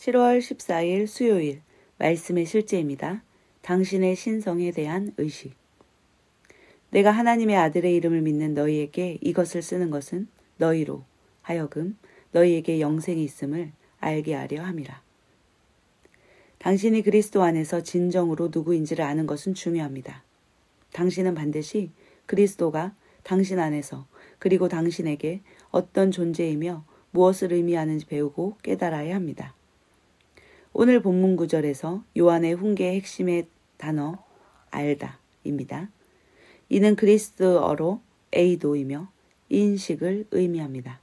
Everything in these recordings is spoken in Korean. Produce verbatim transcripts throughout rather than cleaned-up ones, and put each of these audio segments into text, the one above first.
칠월 십사일 수요일 말씀의 실제입니다. 당신의 신성에 대한 의식. 내가 하나님의 아들의 이름을 믿는 너희에게 이것을 쓰는 것은 너희로 하여금 너희에게 영생이 있음을 알게 하려 함이라. 당신이 그리스도 안에서 진정으로 누구인지를 아는 것은 중요합니다. 당신은 반드시 그리스도가 당신 안에서 그리고 당신에게 어떤 존재이며 무엇을 의미하는지 배우고 깨달아야 합니다. 오늘 본문 구절에서 요한의 훈계의 핵심의 단어 알다입니다. 이는 그리스어로 에이도이며 인식을 의미합니다.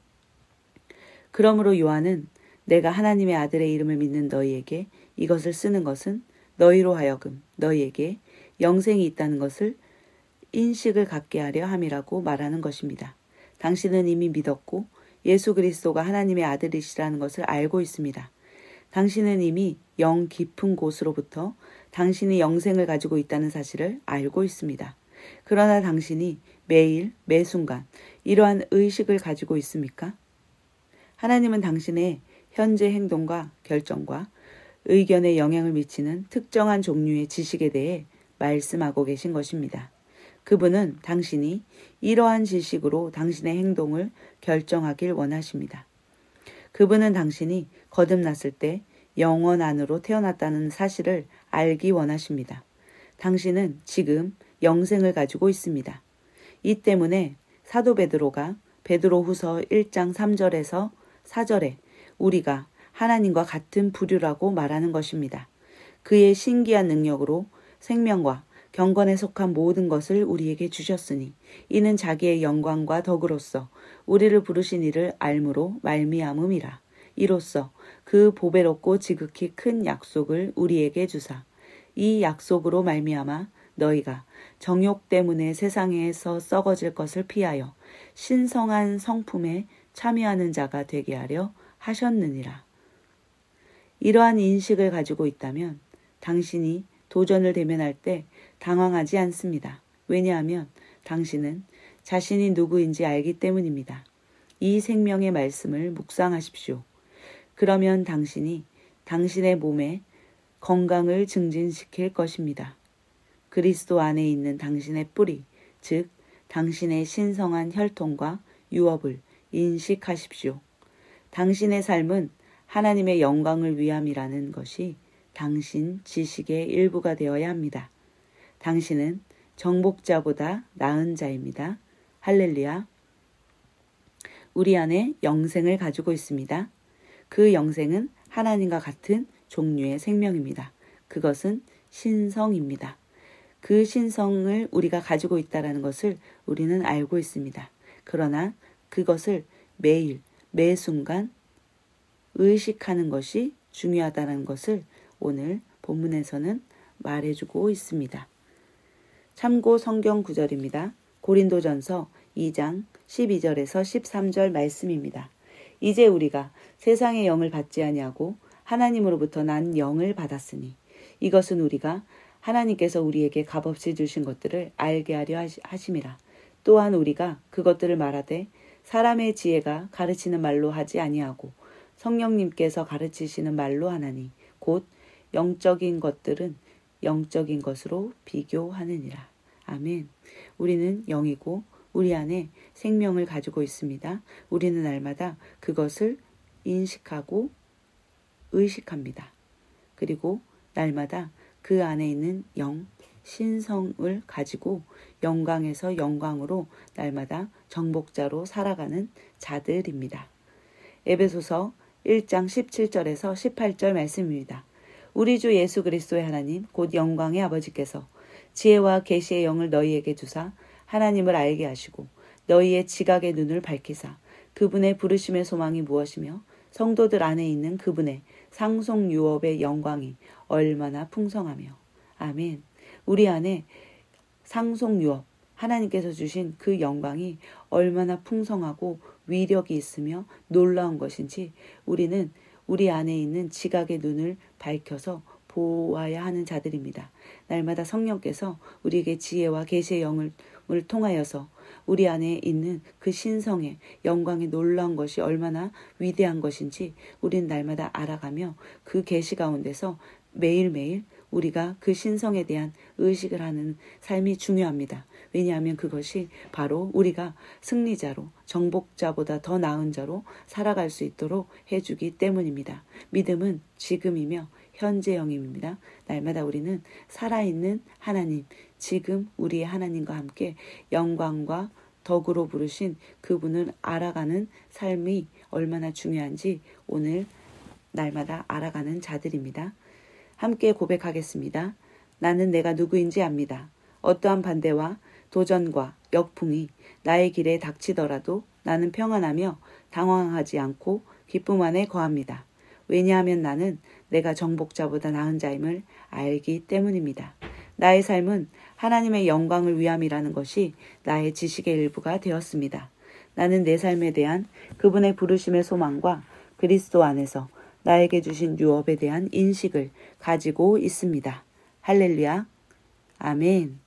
그러므로 요한은 내가 하나님의 아들의 이름을 믿는 너희에게 이것을 쓰는 것은 너희로 하여금 너희에게 영생이 있다는 것을 인식을 갖게 하려 함이라고 말하는 것입니다. 당신은 이미 믿었고 예수 그리스도가 하나님의 아들이시라는 것을 알고 있습니다. 당신은 이미 영 깊은 곳으로부터 당신이 영생을 가지고 있다는 사실을 알고 있습니다. 그러나 당신이 매일 매 순간 이러한 의식을 가지고 있습니까? 하나님은 당신의 현재 행동과 결정과 의견에 영향을 미치는 특정한 종류의 지식에 대해 말씀하고 계신 것입니다. 그분은 당신이 이러한 지식으로 당신의 행동을 결정하길 원하십니다. 그분은 당신이 거듭났을 때 영원 안으로 태어났다는 사실을 알기 원하십니다. 당신은 지금 영생을 가지고 있습니다. 이 때문에 사도 베드로가 베드로후서 일장 삼절에서 사절에 우리가 하나님과 같은 부류라고 말하는 것입니다. 그의 신기한 능력으로 생명과 경건에 속한 모든 것을 우리에게 주셨으니 이는 자기의 영광과 덕으로서 우리를 부르신 이를 알므로 말미암음이라. 이로써 그 보배롭고 지극히 큰 약속을 우리에게 주사 이 약속으로 말미암아 너희가 정욕 때문에 세상에서 썩어질 것을 피하여 신성한 성품에 참여하는 자가 되게 하려 하셨느니라. 이러한 인식을 가지고 있다면 당신이 도전을 대면할 때 당황하지 않습니다. 왜냐하면 당신은 자신이 누구인지 알기 때문입니다. 이 생명의 말씀을 묵상하십시오. 그러면 당신이 당신의 몸에 건강을 증진시킬 것입니다. 그리스도 안에 있는 당신의 뿌리, 즉 당신의 신성한 혈통과 유업을 인식하십시오. 당신의 삶은 하나님의 영광을 위함이라는 것이 당신 지식의 일부가 되어야 합니다. 당신은 정복자보다 나은 자입니다. 할렐루야. 우리 안에 영생을 가지고 있습니다. 그 영생은 하나님과 같은 종류의 생명입니다. 그것은 신성입니다. 그 신성을 우리가 가지고 있다는 것을 우리는 알고 있습니다. 그러나 그것을 매일, 매 순간 의식하는 것이 중요하다는 것을 오늘 본문에서는 말해주고 있습니다. 참고 성경 구절입니다. 고린도전서 이장 십이절에서 십삼절 말씀입니다. 이제 우리가 세상의 영을 받지 아니하고 하나님으로부터 난 영을 받았으니 이것은 우리가 하나님께서 우리에게 값없이 주신 것들을 알게 하려 하심이라. 또한 우리가 그것들을 말하되 사람의 지혜가 가르치는 말로 하지 아니하고 성령님께서 가르치시는 말로 하나니 곧 영적인 것들은 영적인 것으로 비교하느니라. 아멘. 우리는 영이고 우리 안에 생명을 가지고 있습니다. 우리는 날마다 그것을 인식하고 의식합니다. 그리고 날마다 그 안에 있는 영, 신성을 가지고 영광에서 영광으로 날마다 정복자로 살아가는 자들입니다. 에베소서 일장 십칠절에서 십팔절 말씀입니다. 우리 주 예수 그리스도의 하나님 곧 영광의 아버지께서 지혜와 계시의 영을 너희에게 주사 하나님을 알게 하시고 너희의 지각의 눈을 밝히사 그분의 부르심의 소망이 무엇이며 성도들 안에 있는 그분의 상속 유업의 영광이 얼마나 풍성하며. 아멘. 우리 안에 상속 유업, 하나님께서 주신 그 영광이 얼마나 풍성하고 위력이 있으며 놀라운 것인지 우리는 우리 안에 있는 지각의 눈을 밝혀서 보아야 하는 자들입니다. 날마다 성령께서 우리에게 지혜와 계시의 영을 통하여서 우리 안에 있는 그 신성의 영광이 놀라운 것이 얼마나 위대한 것인지 우린 날마다 알아가며 그 계시 가운데서 매일매일 우리가 그 신성에 대한 의식을 하는 삶이 중요합니다. 왜냐하면 그것이 바로 우리가 승리자로 정복자보다 더 나은 자로 살아갈 수 있도록 해주기 때문입니다. 믿음은 지금이며 현재형입니다. 날마다 우리는 살아있는 하나님, 지금 우리의 하나님과 함께 영광과 덕으로 부르신 그분을 알아가는 삶이 얼마나 중요한지 오늘 날마다 알아가는 자들입니다. 함께 고백하겠습니다. 나는 내가 누구인지 압니다. 어떠한 반대와 도전과 역풍이 나의 길에 닥치더라도 나는 평안하며 당황하지 않고 기쁨 안에 거합니다. 왜냐하면 나는 내가 정복자보다 나은 자임을 알기 때문입니다. 나의 삶은 하나님의 영광을 위함이라는 것이 나의 지식의 일부가 되었습니다. 나는 내 삶에 대한 그분의 부르심의 소망과 그리스도 안에서 나에게 주신 유업에 대한 인식을 가지고 있습니다. 할렐루야. 아멘.